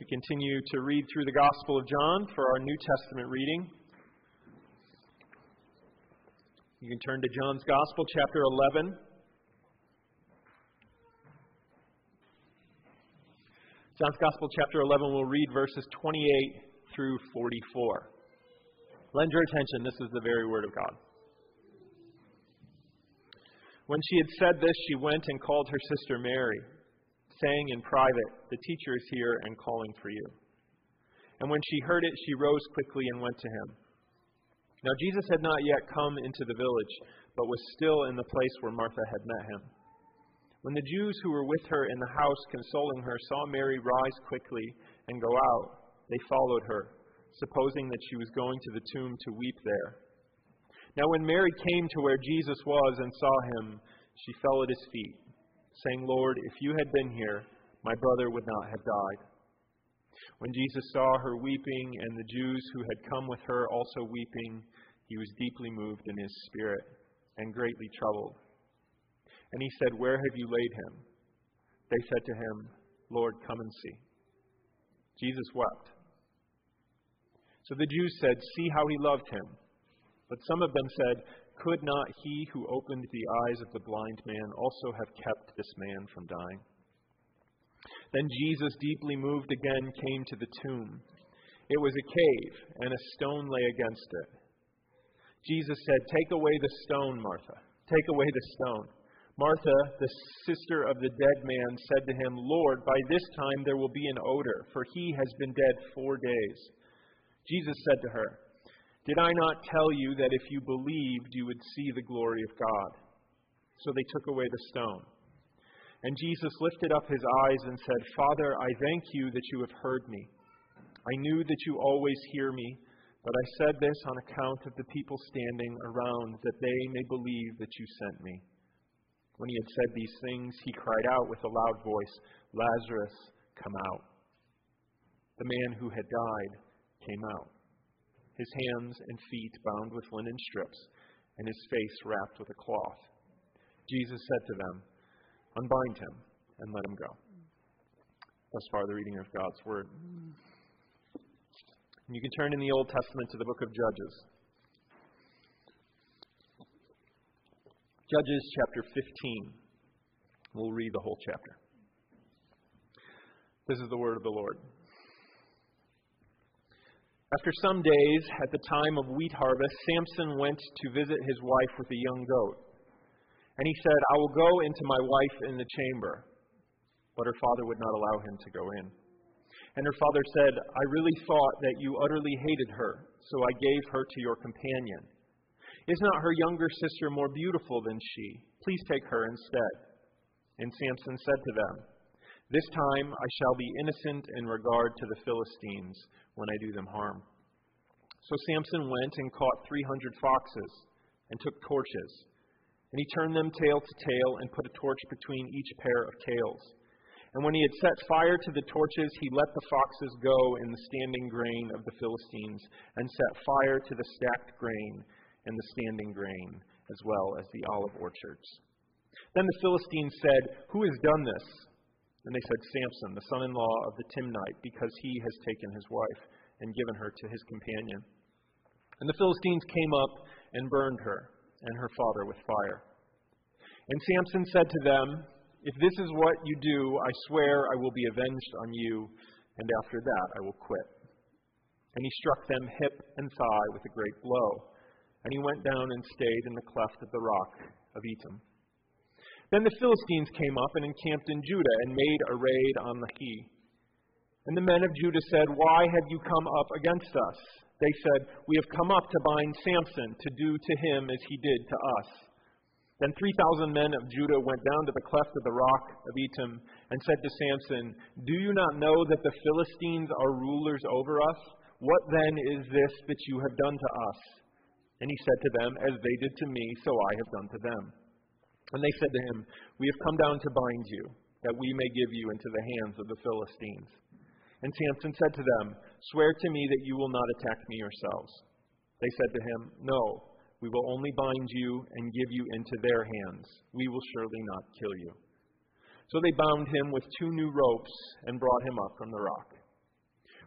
to continue to read through the Gospel of John for our New Testament reading. You can turn to John's Gospel, chapter 11. John's Gospel, chapter 11, we'll read verses 28 through 44. Lend your attention, this is the very Word of God. When she had said this, she went and called her sister Mary, saying in private, "The teacher is here and calling for you." And when she heard it, she rose quickly and went to him. Now Jesus had not yet come into the village, but was still in the place where Martha had met him. When the Jews who were with her in the house consoling her saw Mary rise quickly and go out, they followed her, supposing that she was going to the tomb to weep there. Now when Mary came to where Jesus was and saw him, she fell at his feet, saying, "Lord, if you had been here, my brother would not have died." When Jesus saw her weeping and the Jews who had come with her also weeping, he was deeply moved in his spirit and greatly troubled. And he said, "Where have you laid him?" They said to him, "Lord, come and see." Jesus wept. So the Jews said, "See how he loved him." But some of them said, "Could not he who opened the eyes of the blind man also have kept this man from dying?" Then Jesus, deeply moved again, came to the tomb. It was a cave, and a stone lay against it. Jesus said, "Take away the stone, Martha. Take away the stone." Martha, the sister of the dead man, said to him, "Lord, by this time there will be an odor, for he has been dead 4 days." Jesus said to her, "Did I not tell you that if you believed, you would see the glory of God?" So they took away the stone. And Jesus lifted up his eyes and said, "Father, I thank you that you have heard me. I knew that you always hear me, but I said this on account of the people standing around, that they may believe that you sent me." When he had said these things, he cried out with a loud voice, "Lazarus, come out." The man who had died came out, his hands and feet bound with linen strips, and his face wrapped with a cloth. Jesus said to them, "Unbind him and let him go." Thus far, the reading of God's Word. And you can turn in the Old Testament to the book of Judges. Judges chapter 15. We'll read the whole chapter. This is the word of the Lord. After some days, at the time of wheat harvest, Samson went to visit his wife with a young goat. And he said, "I will go into my wife in the chamber." But her father would not allow him to go in. And her father said, "I really thought that you utterly hated her, so I gave her to your companion. Is not her younger sister more beautiful than she? Please take her instead." And Samson said to them, "This time I shall be innocent in regard to the Philistines when I do them harm." So Samson went and caught 300 foxes and took torches. And he turned them tail to tail and put a torch between each pair of tails. And when he had set fire to the torches, he let the foxes go in the standing grain of the Philistines and set fire to the stacked grain and the standing grain, as well as the olive orchards. Then the Philistines said, "Who has done this?" And they said, "Samson, the son-in-law of the Timnite, because he has taken his wife and given her to his companion." And the Philistines came up and burned her and her father with fire. And Samson said to them, "If this is what you do, I swear I will be avenged on you, and after that I will quit." And he struck them hip and thigh with a great blow. And he went down and stayed in the cleft of the rock of Etam. Then the Philistines came up and encamped in Judah and made a raid on Lachish. And the men of Judah said, "Why have you come up against us?" They said, "We have come up to bind Samson, to do to him as he did to us." Then 3,000 men of Judah went down to the cleft of the rock of Etam and said to Samson, "Do you not know that the Philistines are rulers over us? What then is this that you have done to us?" And he said to them, "As they did to me, so I have done to them." And they said to him, "We have come down to bind you, that we may give you into the hands of the Philistines." And Samson said to them, "Swear to me that you will not attack me yourselves." They said to him, "No, we will only bind you and give you into their hands. We will surely not kill you." So they bound him with 2 new ropes and brought him up from the rock.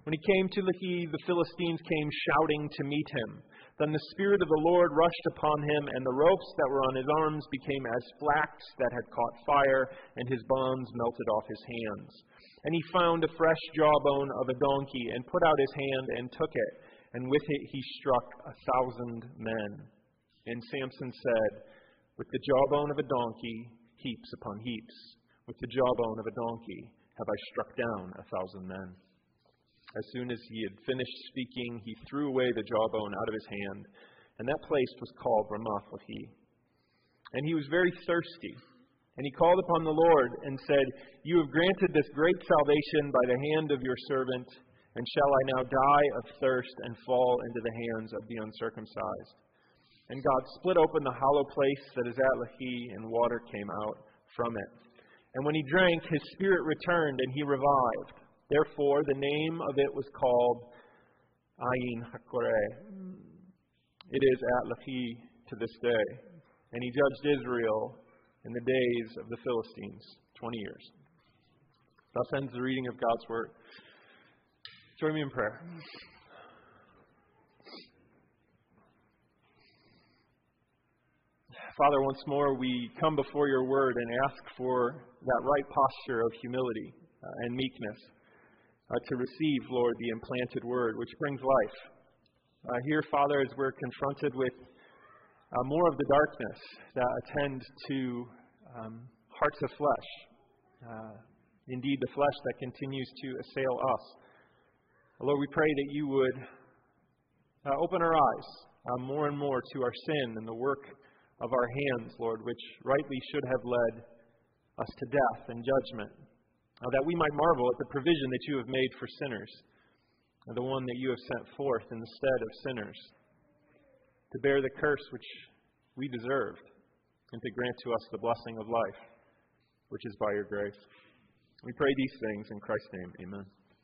When he came to Lehi, the Philistines came shouting to meet him. Then the Spirit of the Lord rushed upon him, and the ropes that were on his arms became as flax that had caught fire, and his bonds melted off his hands. And he found a fresh jawbone of a donkey, and put out his hand and took it, and with it he struck 1,000 men. And Samson said, with the jawbone of a donkey, heaps upon heaps. With the jawbone of a donkey have I struck down 1,000 men. As soon as he had finished speaking, he threw away the jawbone out of his hand, and that place was called Ramath-Lehi. And he was very thirsty, and he called upon the Lord and said, You have granted this great salvation by the hand of your servant, and shall I now die of thirst and fall into the hands of the uncircumcised? And God split open the hollow place that is at Lehi, and water came out from it. And when he drank, his spirit returned, and he revived. Therefore, the name of it was called Ayin HaKoreh. It is at Lehi to this day. And he judged Israel in the days of the Philistines, 20 years. Thus ends the reading of God's Word. Join me in prayer. Father, once more we come before your Word and ask for that right posture of humility and meekness. To receive, Lord, the implanted word, which brings life. Here, Father, as we're confronted with more of the darkness that attend to hearts of flesh, indeed the flesh that continues to assail us. Lord, we pray that you would open our eyes more and more to our sin and the work of our hands, Lord, which rightly should have led us to death and judgment. That we might marvel at the provision that you have made for sinners, the one that you have sent forth in the stead of sinners, to bear the curse which we deserved, and to grant to us the blessing of life, which is by your grace. We pray these things in Christ's name. Amen.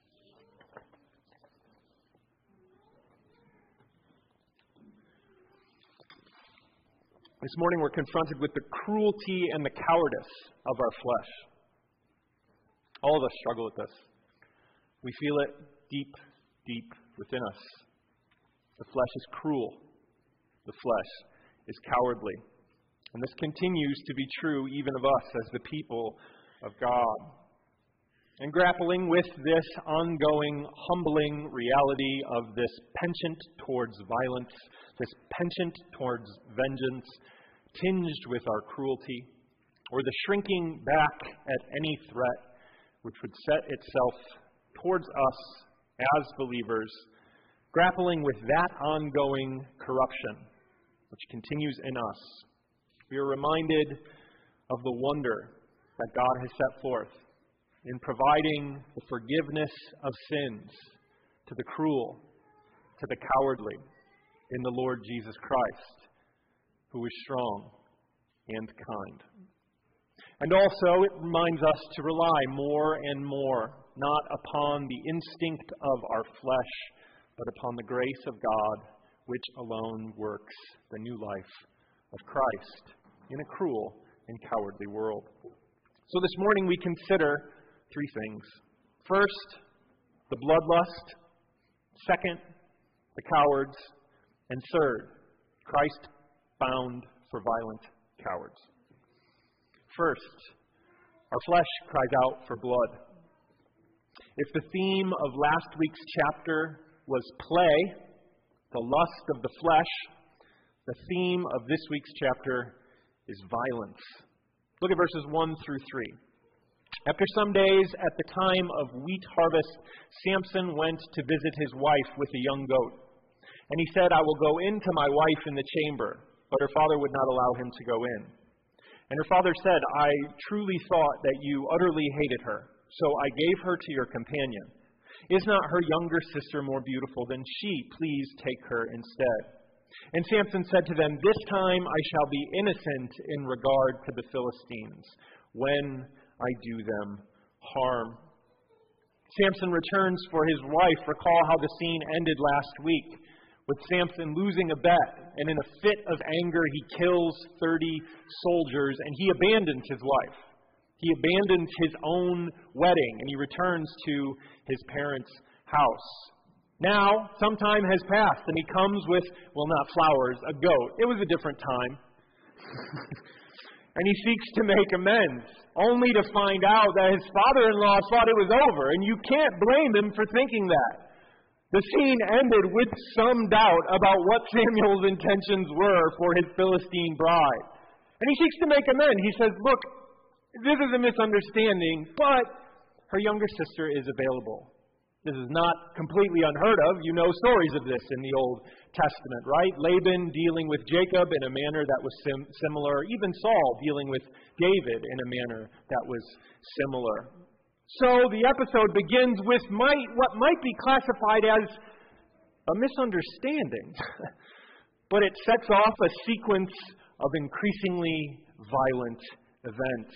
This morning we're confronted with the cruelty and the cowardice of our flesh. All of us struggle with this. We feel it deep, deep within us. The flesh is cruel. The flesh is cowardly. And this continues to be true even of us as the people of God. And grappling with this ongoing, humbling reality of this penchant towards violence, this penchant towards vengeance, tinged with our cruelty, or the shrinking back at any threat which would set itself towards us as believers, grappling with that ongoing corruption which continues in us, we are reminded of the wonder that God has set forth in providing the forgiveness of sins to the cruel, to the cowardly, in the Lord Jesus Christ, who is strong and kind. And also, it reminds us to rely more and more, not upon the instinct of our flesh, but upon the grace of God, which alone works the new life of Christ in a cruel and cowardly world. So this morning we consider three things. First, the bloodlust. Second, the cowards. And third, Christ bound for violent cowards. First, our flesh cries out for blood. If the theme of last week's chapter was play, the lust of the flesh, the theme of this week's chapter is violence. Look at verses 1 through 3. After some days, at the time of wheat harvest, Samson went to visit his wife with a young goat. And he said, I will go into my wife in the chamber. But her father would not allow him to go in. And her father said, I truly thought that you utterly hated her, so I gave her to your companion. Is not her younger sister more beautiful than she? Please take her instead. And Samson said to them, This time I shall be innocent in regard to the Philistines, when I do them harm. Samson returns for his wife. Recall how the scene ended last week, with Samson losing a bet, and in a fit of anger he kills 30 soldiers, and he abandons his wife. He abandons his own wedding, and he returns to his parents' house. Now, some time has passed, and he comes with, well, not flowers, a goat. It was a different time. And he seeks to make amends, only to find out that his father-in-law thought it was over, and you can't blame him for thinking that. The scene ended with some doubt about what Samuel's intentions were for his Philistine bride. And he seeks to make amends. He says, look, this is a misunderstanding, but her younger sister is available. This is not completely unheard of. You know stories of this in the Old Testament, right? Laban dealing with Jacob in a manner that was similar. Even Saul dealing with David in a manner that was similar. So the episode begins with what might be classified as a misunderstanding. But it sets off a sequence of increasingly violent events.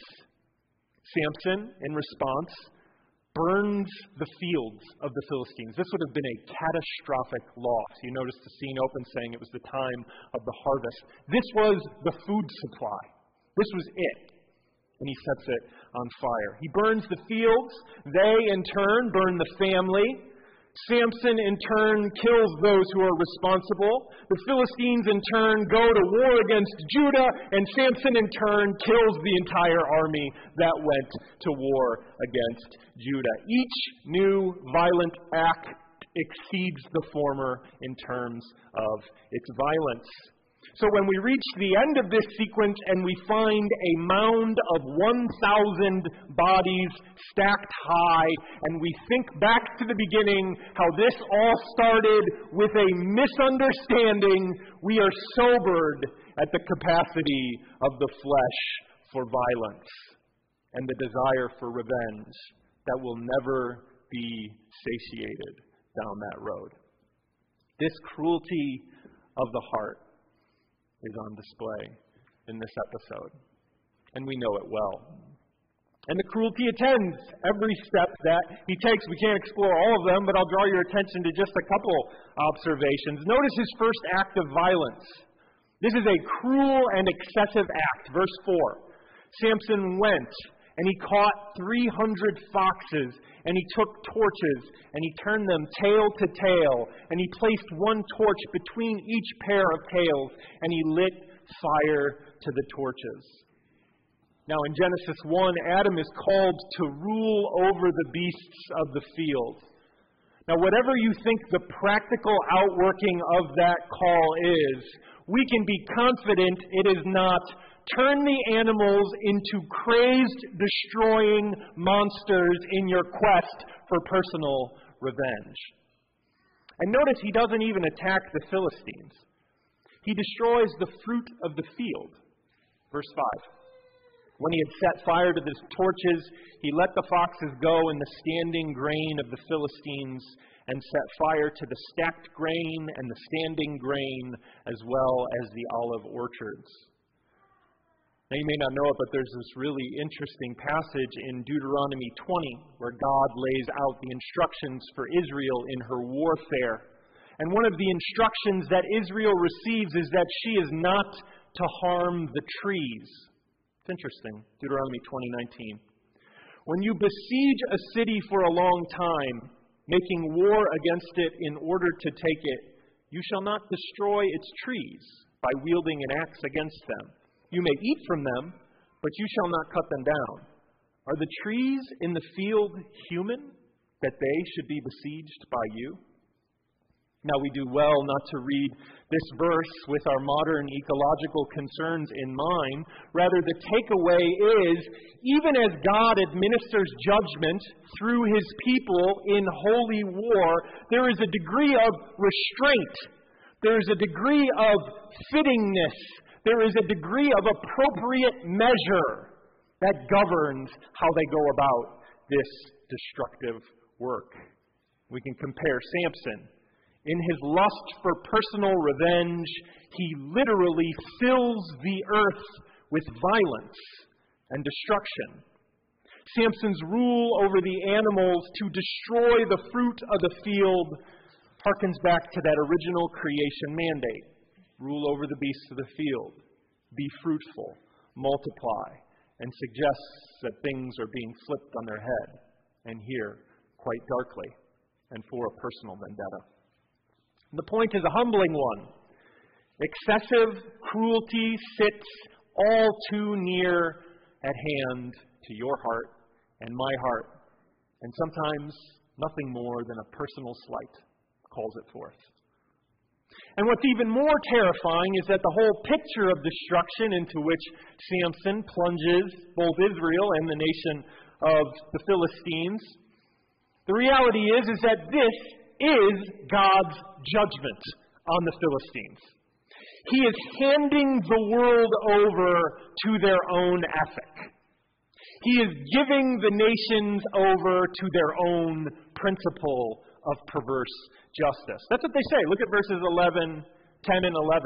Samson, in response, burns the fields of the Philistines. This would have been a catastrophic loss. You notice the scene opens saying it was the time of the harvest. This was the food supply. This was it. And he sets it on fire. He burns the fields. They, in turn, burn the family. Samson, in turn, kills those who are responsible. The Philistines, in turn, go to war against Judah, and Samson, in turn, kills the entire army that went to war against Judah. Each new violent act exceeds the former in terms of its violence. So when we reach the end of this sequence and we find a mound of 1,000 bodies stacked high, and we think back to the beginning, how this all started with a misunderstanding, we are sobered at the capacity of the flesh for violence and the desire for revenge that will never be satiated down that road. This cruelty of the heart is on display in this episode, and we know it well. And the cruelty attends every step that he takes. We can't explore all of them, but I'll draw your attention to just a couple observations. Notice his first act of violence. This is a cruel and excessive act. Verse 4. Samson went, and he caught 300 foxes, and he took torches, and he turned them tail to tail, and he placed one torch between each pair of tails, and he lit fire to the torches. Now in Genesis 1, Adam is called to rule over the beasts of the field. Now whatever you think the practical outworking of that call is, we can be confident it is not turn the animals into crazed, destroying monsters in your quest for personal revenge. And notice he doesn't even attack the Philistines. He destroys the fruit of the field. Verse 5. When he had set fire to the torches, he let the foxes go in the standing grain of the Philistines, and set fire to the stacked grain and the standing grain, as well as the olive orchards. Now, you may not know it, but there's this really interesting passage in Deuteronomy 20 where God lays out the instructions for Israel in her warfare. And one of the instructions that Israel receives is that she is not to harm the trees. It's interesting. Deuteronomy 20:19. When you besiege a city for a long time, making war against it in order to take it, you shall not destroy its trees by wielding an axe against them. You may eat from them, but you shall not cut them down. Are the trees in the field human, that they should be besieged by you? Now we do well not to read this verse with our modern ecological concerns in mind. Rather, the takeaway is, even as God administers judgment through his people in holy war, there is a degree of restraint. There is a degree of fittingness. There is a degree of appropriate measure that governs how they go about this destructive work. We can compare Samson. In his lust for personal revenge, he literally fills the earth with violence and destruction. Samson's rule over the animals to destroy the fruit of the field harkens back to that original creation mandate. Rule over the beasts of the field. Be fruitful. Multiply. And suggests that things are being flipped on their head. And here, quite darkly. and for a personal vendetta. The point is a humbling one. Excessive cruelty sits all too near at hand to your heart and my heart, and sometimes nothing more than a personal slight calls it forth. And what's even more terrifying is that the whole picture of destruction into which Samson plunges both Israel and the nation of the Philistines, the reality is that this is God's judgment on the Philistines. He is handing the world over to their own ethic. He is giving the nations over to their own principle of perverse justice. That's what they say. Look at verses 10 and 11.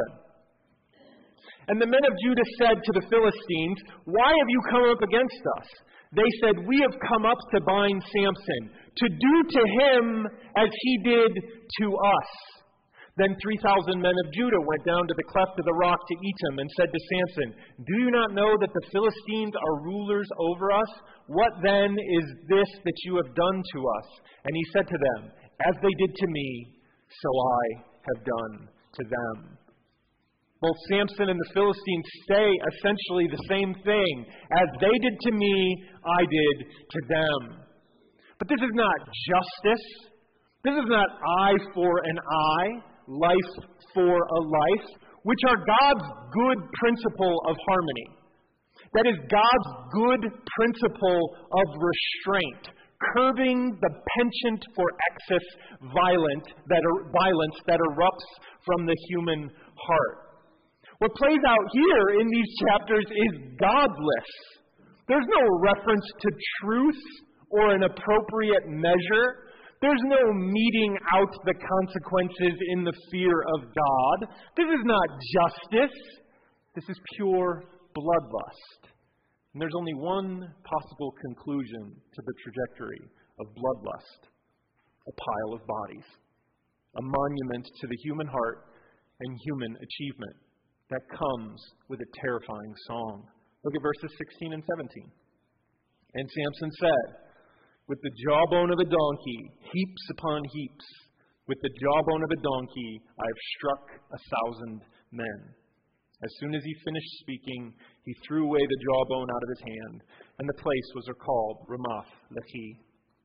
And the men of Judah said to the Philistines, "Why have you come up against us?" They said, "We have come up to bind Samson, to do to him as he did to us." Then 3,000 men of Judah went down to the cleft of the rock to Etam and said to Samson, "Do you not know that the Philistines are rulers over us? What then is this that you have done to us?" And he said to them, "As they did to me, so I have done to them." Both Samson and the Philistines say essentially the same thing. As they did to me, I did to them. But this is not justice. This is not eye for an eye, life for a life, which are God's good principle of harmony. That is God's good principle of restraint, curbing the penchant for excess violence that erupts from the human heart. What plays out here in these chapters is godless. There's no reference to truth or an appropriate measure. There's no meting out the consequences in the fear of God. This is not justice. This is pure bloodlust. And there's only one possible conclusion to the trajectory of bloodlust: a pile of bodies, a monument to the human heart and human achievement that comes with a terrifying song. Look at verses 16 and 17. And Samson said, "With the jawbone of a donkey, heaps upon heaps, with the jawbone of a donkey, I have struck 1,000 men." As soon as he finished speaking, he threw away the jawbone out of his hand, and the place was called Ramath-Lehi.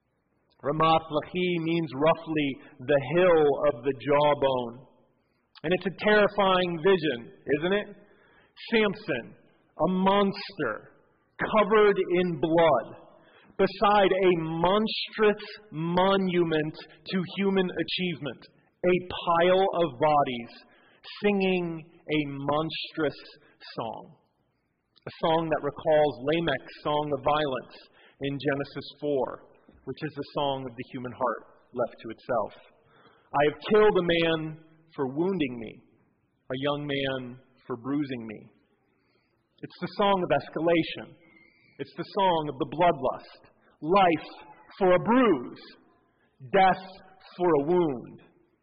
Ramath-Lehi means roughly the hill of the jawbone. And it's a terrifying vision, isn't it? Samson, a monster, covered in blood, beside a monstrous monument to human achievement, a pile of bodies, singing a monstrous song. A song that recalls Lamech's song of violence in Genesis 4, which is the song of the human heart left to itself. I have killed a man for wounding me, a young man for bruising me. It's the song of escalation. It's the song of the bloodlust. Life for a bruise, death for a wound.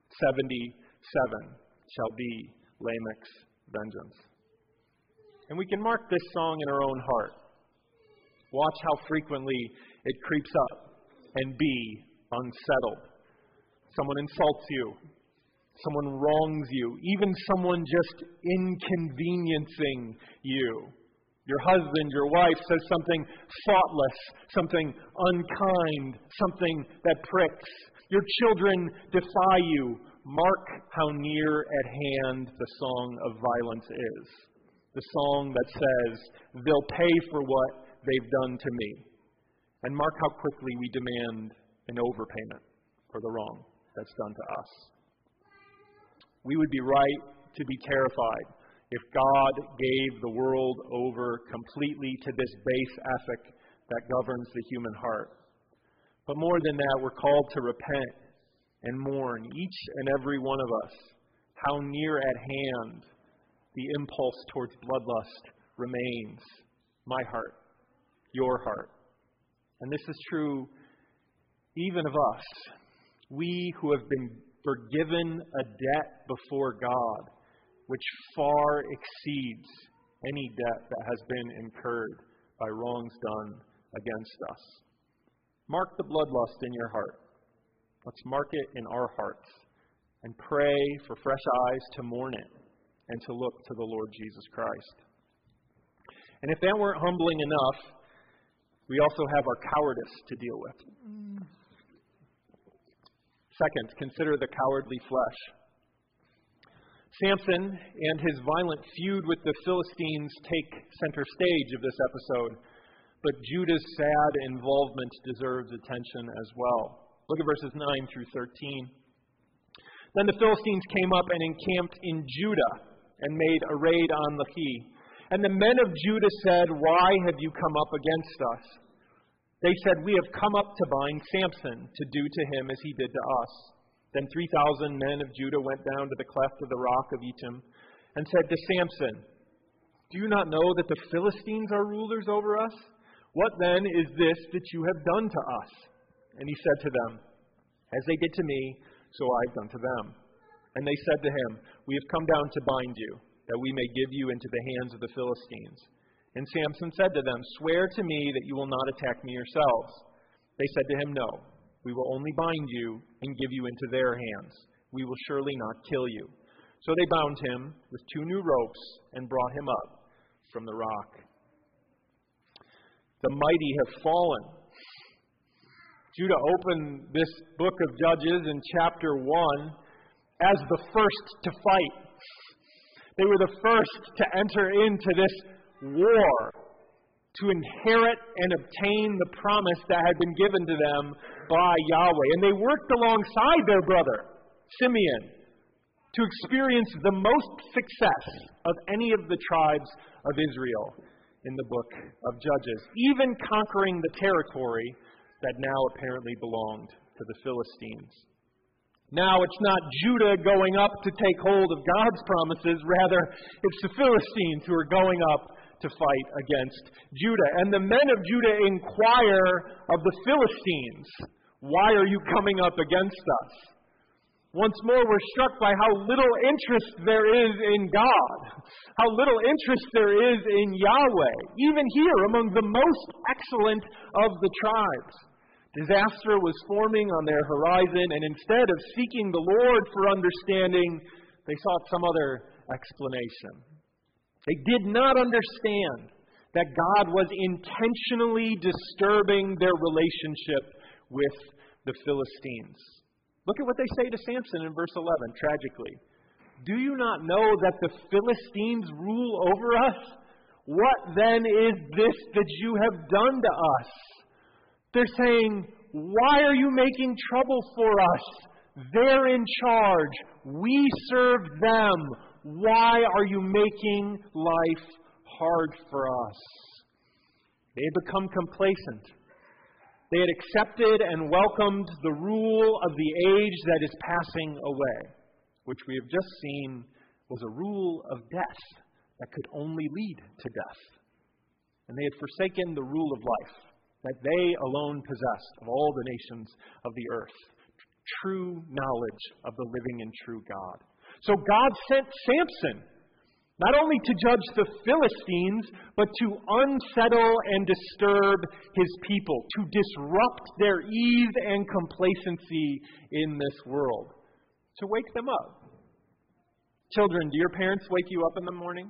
77 shall be Lamech's vengeance. And we can mark this song in our own heart. Watch how frequently it creeps up and be unsettled. Someone insults you. Someone wrongs you. Even someone just inconveniencing you. Your husband, your wife says something thoughtless, something unkind, something that pricks. Your children defy you. Mark how near at hand the song of violence is. The song that says, "They'll pay for what they've done to me." And mark how quickly we demand an overpayment for the wrong that's done to us. We would be right to be terrified if God gave the world over completely to this base ethic that governs the human heart. But more than that, we're called to repent and mourn, each and every one of us, how near at hand the impulse towards bloodlust remains. My heart, your heart. And this is true even of us. We who have been forgiven a debt before God, which far exceeds any debt that has been incurred by wrongs done against us. Mark the bloodlust in your heart. Let's mark it in our hearts and pray for fresh eyes to mourn it and to look to the Lord Jesus Christ. And if that weren't humbling enough, we also have our cowardice to deal with. Second, consider the cowardly flesh. Samson and his violent feud with the Philistines take center stage of this episode, but Judah's sad involvement deserves attention as well. Look at verses 9 through 13. Then the Philistines came up and encamped in Judah and made a raid on Lachish. And the men of Judah said, "Why have you come up against us?" They said, "We have come up to bind Samson, to do to him as he did to us." Then 3,000 men of Judah went down to the cleft of the rock of Etam and said to Samson, "Do you not know that the Philistines are rulers over us? What then is this that you have done to us?" And he said to them, "As they did to me, so I have done to them." And they said to him, "We have come down to bind you, that we may give you into the hands of the Philistines." And Samson said to them, "Swear to me that you will not attack me yourselves." They said to him, "No, we will only bind you and give you into their hands. We will surely not kill you." So they bound him with 2 new ropes and brought him up from the rock. The mighty have fallen. Judah opened this book of Judges in chapter 1 as the first to fight. They were the first to enter into this war, to inherit and obtain the promise that had been given to them by Yahweh. And they worked alongside their brother, Simeon, to experience the most success of any of the tribes of Israel in the book of Judges, even conquering the territory that now apparently belonged to the Philistines. Now it's not Judah going up to take hold of God's promises, rather it's the Philistines who are going up to fight against Judah. And the men of Judah inquire of the Philistines, "Why are you coming up against us?" Once more, we're struck by how little interest there is in God, how little interest there is in Yahweh, even here among the most excellent of the tribes. Disaster was forming on their horizon, and instead of seeking the Lord for understanding, they sought some other explanation. They did not understand that God was intentionally disturbing their relationship with the Philistines. Look at what they say to Samson in verse 11, tragically. "Do you not know that the Philistines rule over us? What then is this that you have done to us?" They're saying, "Why are you making trouble for us? They're in charge. We serve them. Why are you making life hard for us?" They had become complacent. They had accepted and welcomed the rule of the age that is passing away, which we have just seen was a rule of death that could only lead to death. And they had forsaken the rule of life that they alone possessed of all the nations of the earth, true knowledge of the living and true God. So God sent Samson, not only to judge the Philistines, but to unsettle and disturb his people, to disrupt their ease and complacency in this world, to wake them up. Children, do your parents wake you up in the morning?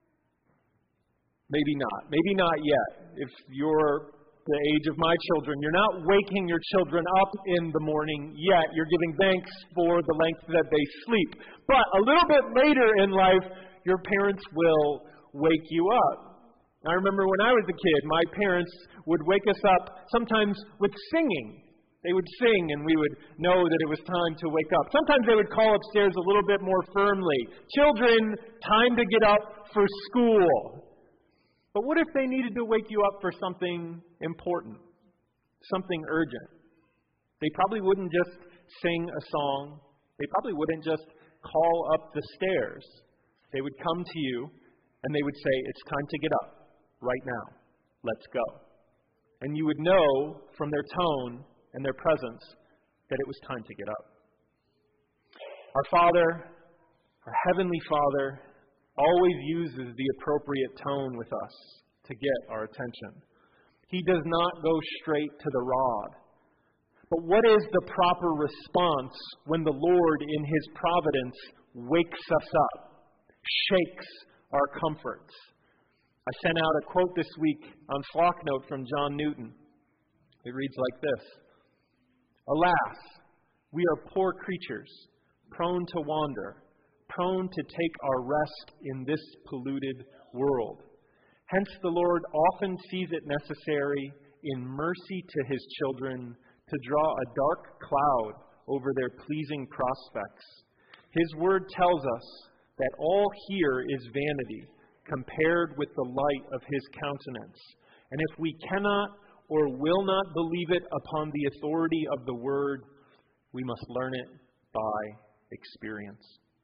Maybe not. Maybe not yet. If you're the age of my children, you're not waking your children up in the morning yet. You're giving thanks for the length that they sleep. But a little bit later in life, your parents will wake you up. I remember when I was a kid, my parents would wake us up sometimes with singing. They would sing and we would know that it was time to wake up. Sometimes they would call upstairs a little bit more firmly, "Children, time to get up for school." But what if they needed to wake you up for something important, something urgent? They probably wouldn't just sing a song. They probably wouldn't just call up the stairs. They would come to you and they would say, "It's time to get up right now. Let's go." And you would know from their tone and their presence that it was time to get up. Our Father, our Heavenly Father, always uses the appropriate tone with us to get our attention. He does not go straight to the rod, But what is the proper response when the Lord, in His providence, wakes us up, shakes our comforts? I sent out a quote this week on Flocknote from John Newton. It reads like this: "Alas, we are poor creatures, prone to wander, prone to take our rest in this polluted world. Hence the Lord often sees it necessary, in mercy to His children, to draw a dark cloud over their pleasing prospects. His word tells us that all here is vanity compared with the light of His countenance. And if we cannot or will not believe it upon the authority of the word, we must learn it by experience."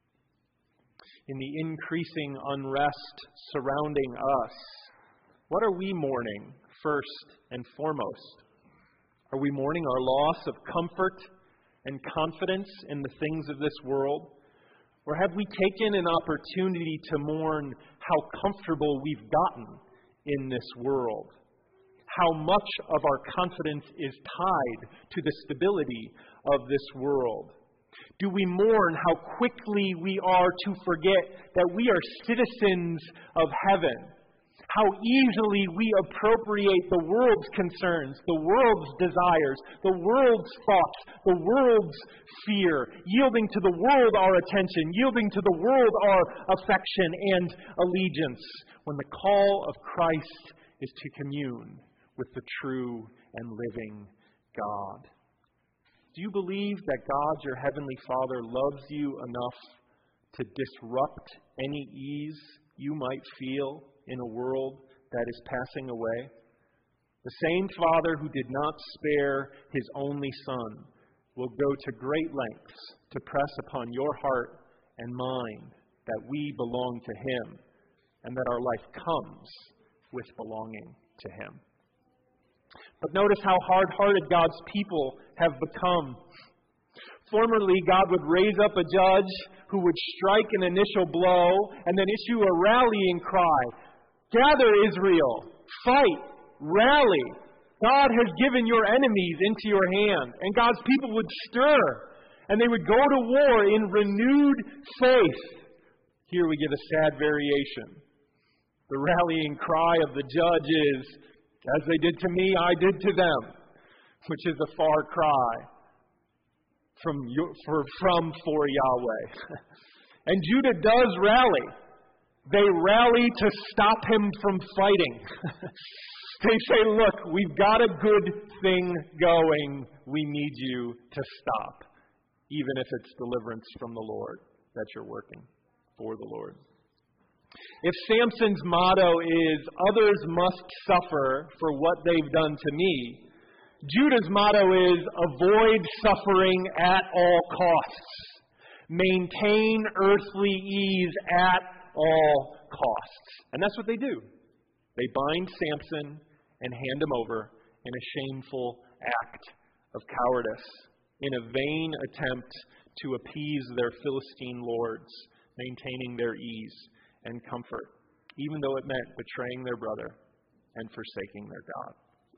In the increasing unrest surrounding us, what are we mourning first and foremost? Are we mourning our loss of comfort and confidence in the things of this world? Or have we taken an opportunity to mourn how comfortable we've gotten in this world? How much of our confidence is tied to the stability of this world? Do we mourn how quickly we are to forget that we are citizens of heaven? How easily we appropriate the world's concerns, the world's desires, the world's thoughts, the world's fear, yielding to the world our attention, yielding to the world our affection and allegiance, when the call of Christ is to commune with the true and living God. Do you believe that God, your heavenly Father, loves you enough to disrupt any ease you might feel in a world that is passing away? The same Father who did not spare His only Son will go to great lengths to press upon your heart and mind that we belong to Him and that our life comes with belonging to Him. But notice how hard-hearted God's people have become. Formerly, God would raise up a judge who would strike an initial blow and then issue a rallying cry. Gather, Israel, fight, rally. God has given your enemies into your hand. And God's people would stir, and they would go to war in renewed faith. Here we get a sad variation. The rallying cry of the judge is, "As they did to me, I did to them," which is a far cry from for Yahweh. And Judah does rally. They rally to stop him from fighting. They say, "Look, we've got a good thing going. We need you to stop, even if it's deliverance from the Lord that you're working for the Lord." If Samson's motto is, "Others must suffer for what they've done to me," Judah's motto is, "Avoid suffering at all costs. Maintain earthly ease at all costs." And that's what they do. They bind Samson and hand him over in a shameful act of cowardice, in a vain attempt to appease their Philistine lords, maintaining their ease and comfort, even though it meant betraying their brother and forsaking their God.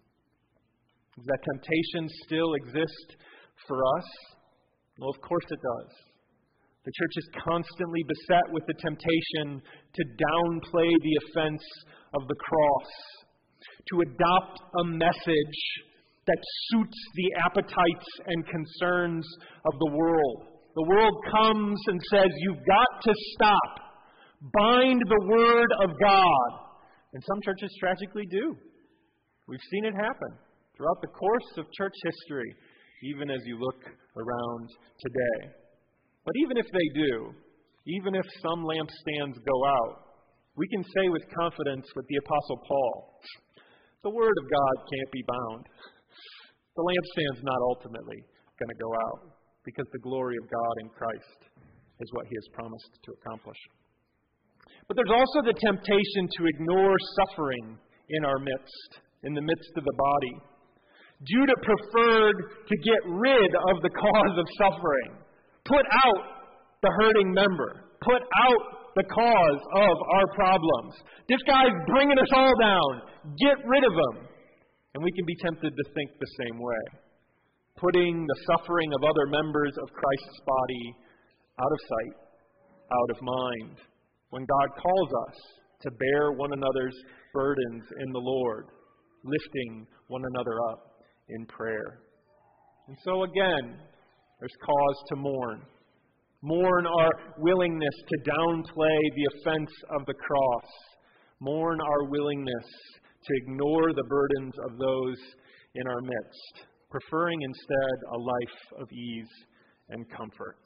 Does that temptation still exist for us? Well, of course it does. The church is constantly beset with the temptation to downplay the offense of the cross, to adopt a message that suits the appetites and concerns of the world. The world comes and says, "You've got to stop. Bind the Word of God." And some churches tragically do. We've seen it happen throughout the course of church history, even as you look around today. But even if they do, even if some lampstands go out, we can say with confidence with the Apostle Paul, the Word of God can't be bound. The lampstand's not ultimately going to go out, because the glory of God in Christ is what He has promised to accomplish. But there's also the temptation to ignore suffering in our midst, in the midst of the body. Judah preferred to get rid of the cause of suffering. Put out the hurting member. Put out the cause of our problems. This guy's bringing us all down. Get rid of him. And we can be tempted to think the same way. putting the suffering of other members of Christ's body out of sight, out of mind, when God calls us to bear one another's burdens in the Lord, lifting one another up in prayer. And so again, there's cause to mourn. Mourn our willingness to downplay the offense of the cross. Mourn our willingness to ignore the burdens of those in our midst, preferring instead a life of ease and comfort.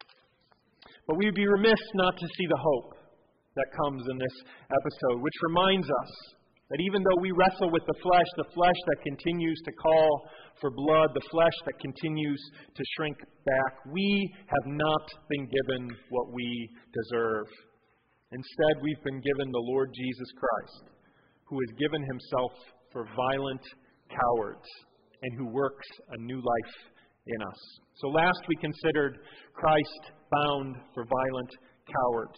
But we'd be remiss not to see the hope that comes in this episode, which reminds us that even though we wrestle with the flesh that continues to call for blood, the flesh that continues to shrink back, we have not been given what we deserve. Instead, we've been given the Lord Jesus Christ, who has given himself for violent cowards and who works a new life in us. So last we considered Christ bound for violent cowards.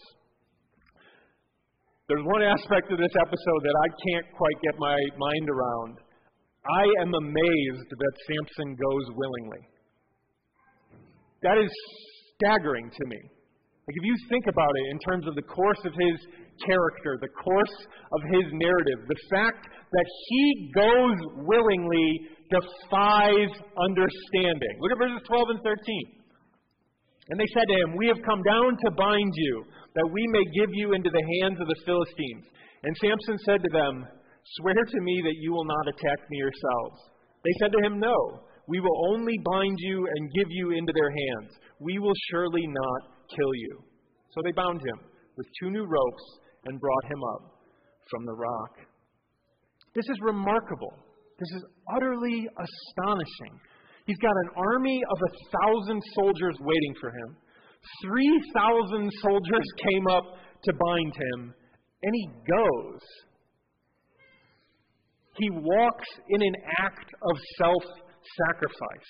There's one aspect of this episode that I can't quite get my mind around. I am amazed that Samson goes willingly. That is staggering to me. Like, if you think about it in terms of the course of his character, the course of his narrative, the fact that he goes willingly defies understanding. Look at verses 12 and 13. And they said to him, "We have come down to bind you, that we may give you into the hands of the Philistines." And Samson said to them, "Swear to me that you will not attack me yourselves." They said to him, "No, we will only bind you and give you into their hands. We will surely not kill you." So they bound him with 2 new ropes and brought him up from the rock. This is remarkable. This is utterly astonishing. He's got an army of 1,000 soldiers waiting for him. 3,000 soldiers came up to bind him, and he goes. He walks in an act of self-sacrifice.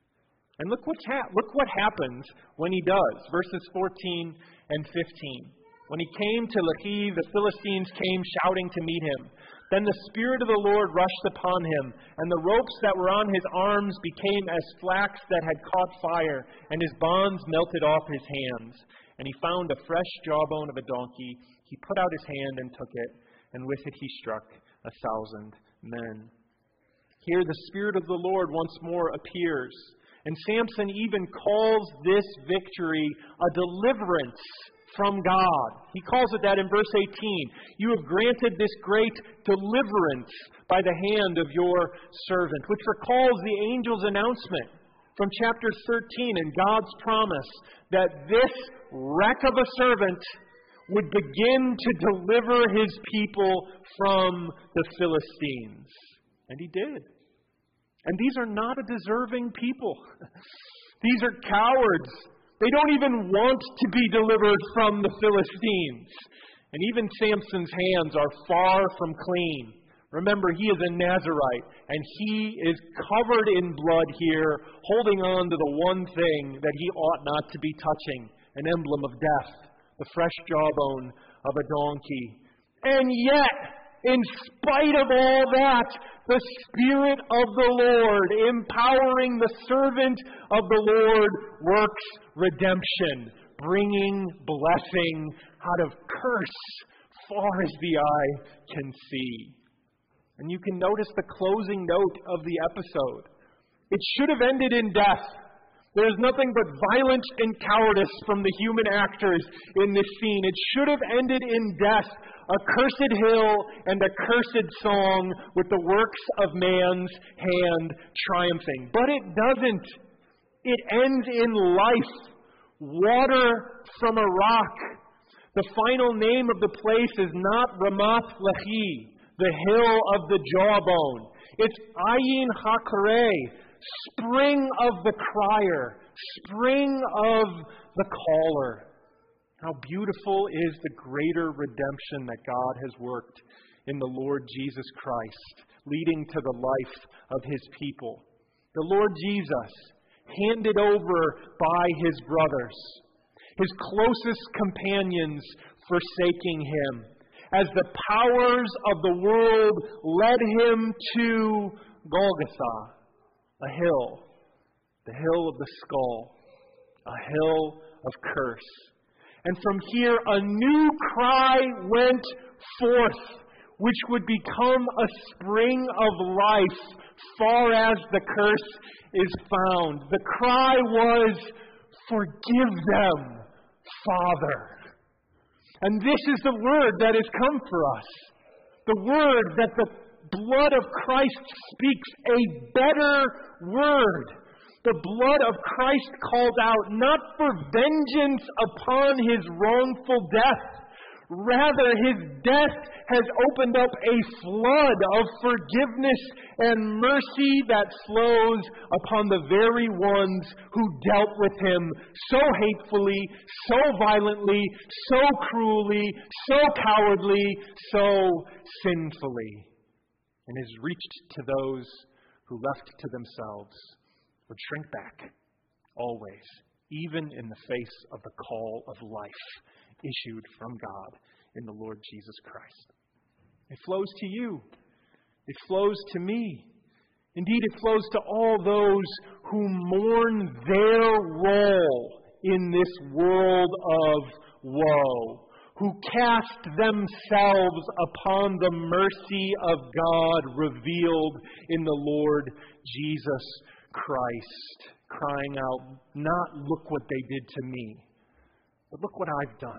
And look what happens when he does. Verses 14 and 15. When he came to Lehi, the Philistines came shouting to meet him. Then the Spirit of the Lord rushed upon him, and the ropes that were on his arms became as flax that had caught fire, and his bonds melted off his hands. And he found a fresh jawbone of a donkey. He put out his hand and took it, and with it he struck 1,000 men. Here the Spirit of the Lord once more appears, and Samson even calls this victory a deliverance from God. He calls it that in verse 18. "You have granted this great deliverance by the hand of your servant," which recalls the angel's announcement from chapter 13 and God's promise that this wreck of a servant would begin to deliver his people from the Philistines. And he did. And these are not a deserving people. These are cowards. They don't even want to be delivered from the Philistines. And even Samson's hands are far from clean. Remember, he is a Nazirite, and he is covered in blood here, holding on to the one thing that he ought not to be touching, an emblem of death, the fresh jawbone of a donkey. And yet, in spite of all that, the Spirit of the Lord, empowering the servant of the Lord, works redemption, bringing blessing out of curse far as the eye can see. And you can notice the closing note of the episode. It should have ended in death. There is nothing but violence and cowardice from the human actors in this scene. It should have ended in death, a cursed hill and a cursed song with the works of man's hand triumphing. But it doesn't. It ends in life. Water from a rock. The final name of the place is not Ramath Lehi, the hill of the jawbone. It's Ayin HaKareh, spring of the crier, spring of the caller. How beautiful is the greater redemption that God has worked in the Lord Jesus Christ, leading to the life of His people. The Lord Jesus, handed over by His brothers, His closest companions forsaking Him, as the powers of the world led Him to Golgotha, a hill the hill of the skull, a hill of curse. And from here a new cry went forth, which would become a spring of life far as the curse is found. The cry was, "Forgive them, Father." And this is the word that has come for us. The word that the blood of Christ speaks, a better word. The blood of Christ called out not for vengeance upon his wrongful death. Rather, his death has opened up a flood of forgiveness and mercy that flows upon the very ones who dealt with him so hatefully, so violently, so cruelly, so cowardly, so sinfully, and has reached to those who left to themselves would shrink back, always, even in the face of the call of life issued from God in the Lord Jesus Christ. It flows to you. It flows to me. Indeed, it flows to all those who mourn their role in this world of woe, who cast themselves upon the mercy of God revealed in the Lord Jesus Christ, crying out, not look what they did to me, but look what I've done.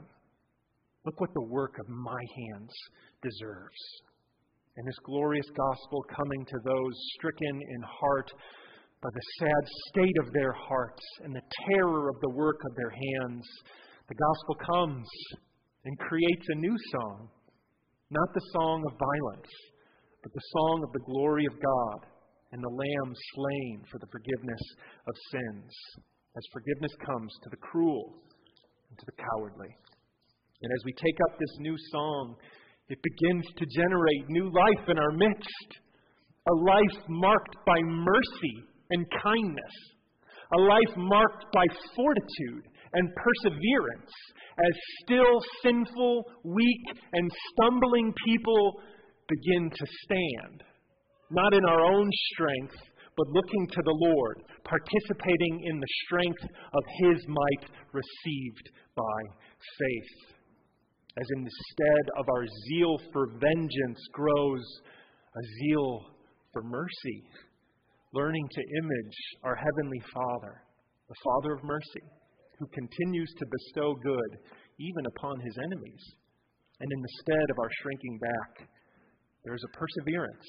Look what the work of my hands deserves. And this glorious gospel coming to those stricken in heart by the sad state of their hearts and the terror of the work of their hands, the gospel comes and creates a new song. Not the song of violence, but the song of the glory of God and the Lamb slain for the forgiveness of sins, as forgiveness comes to the cruel and to the cowardly. And as we take up this new song, it begins to generate new life in our midst. A life marked by mercy and kindness. A life marked by fortitude and perseverance as still sinful, weak, and stumbling people begin to stand. Not in our own strength, but looking to the Lord, participating in the strength of His might received by faith. As in the stead of our zeal for vengeance grows a zeal for mercy, learning to image our Heavenly Father, the Father of mercy, who continues to bestow good even upon His enemies. And in the stead of our shrinking back, there is a perseverance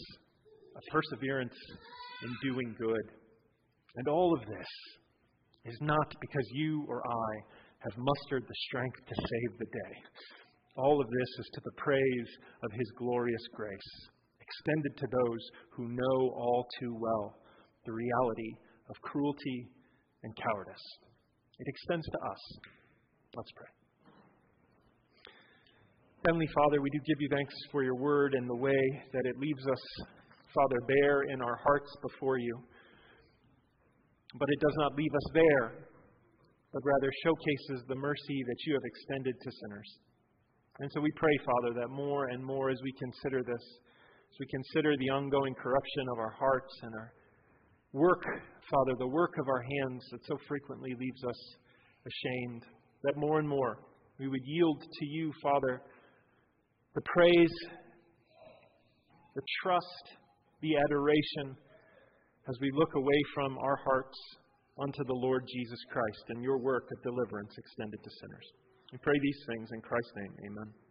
in doing good. And all of this is not because you or I have mustered the strength to save the day. All of this is to the praise of His glorious grace, extended to those who know all too well the reality of cruelty and cowardice. It extends to us. Let's pray. Heavenly Father, we do give you thanks for your word and the way that it leaves us, Father, bare in our hearts before you. But it does not leave us there, but rather showcases the mercy that you have extended to sinners. And so we pray, Father, that more and more as we consider this, as we consider the ongoing corruption of our hearts and our work, Father, the work of our hands that so frequently leaves us ashamed, that more and more we would yield to you, Father, the praise, the trust, the adoration as we look away from our hearts unto the Lord Jesus Christ and your work of deliverance extended to sinners. We pray these things in Christ's name. Amen.